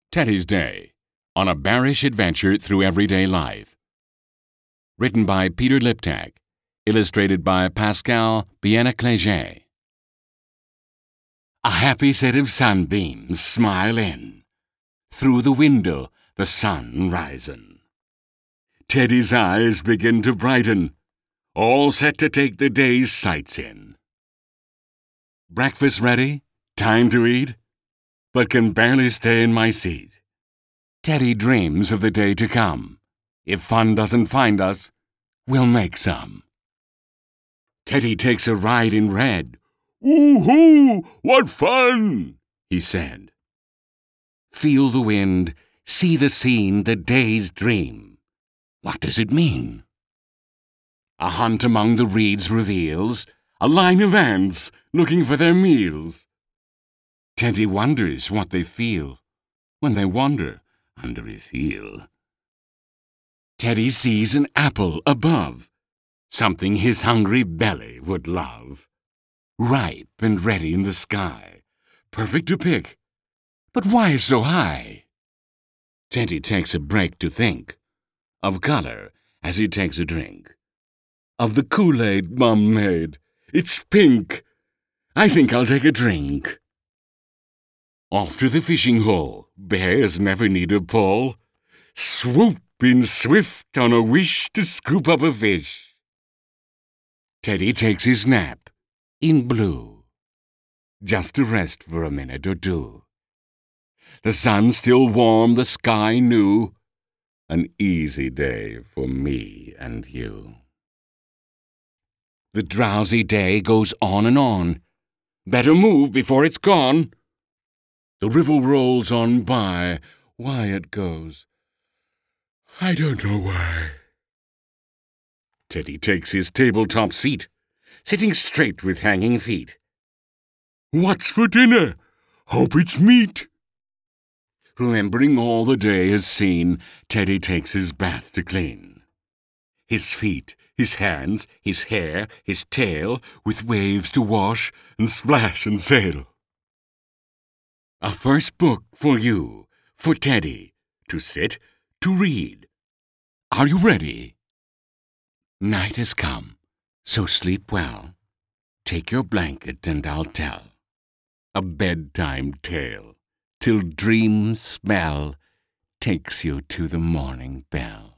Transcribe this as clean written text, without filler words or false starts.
Teddy's Day, on a bearish adventure through everyday life. Written by Peter Liptak, illustrated by Pascal Bien-Ecléger. A happy set of sunbeams smile in. Through the window, the sun risin'. Teddy's eyes begin to brighten, all set to take the day's sights in. Breakfast ready? Time to eat? But can barely stay in my seat. Teddy dreams of the day to come. If fun doesn't find us, we'll make some. Teddy takes a ride in red. "Woo-hoo! What fun!" he said. Feel the wind, see the scene, the day's dream. What does it mean? A hunt among the reeds reveals a line of ants looking for their meals. Teddy wonders what they feel when they wander under his heel. Teddy sees an apple above, something his hungry belly would love. Ripe and ready in the sky, perfect to pick, but why so high? Teddy takes a break to think of color as he takes a drink. Of the Kool-Aid Mom made, it's pink. I think I'll take a drink. Off to the fishing hole, bears never need a pole. Swoop in swift on a wish to scoop up a fish. Teddy takes his nap in blue, just to rest for a minute or two. The sun still warm, the sky new, an easy day for me and you. The drowsy day goes on and on. Better move before it's gone. The river rolls on by. Why it goes, I don't know why. Teddy takes his tabletop seat, sitting straight with hanging feet. What's for dinner? Hope it's meat. Remembering all the day has seen, Teddy takes his bath to clean. His feet, his hands, his hair, his tail, with waves to wash and splash and sail. A first book for you, for Teddy, to sit, to read. Are you ready? Night has come, so sleep well. Take your blanket and I'll tell a bedtime tale, till dream spell takes you to the morning bell.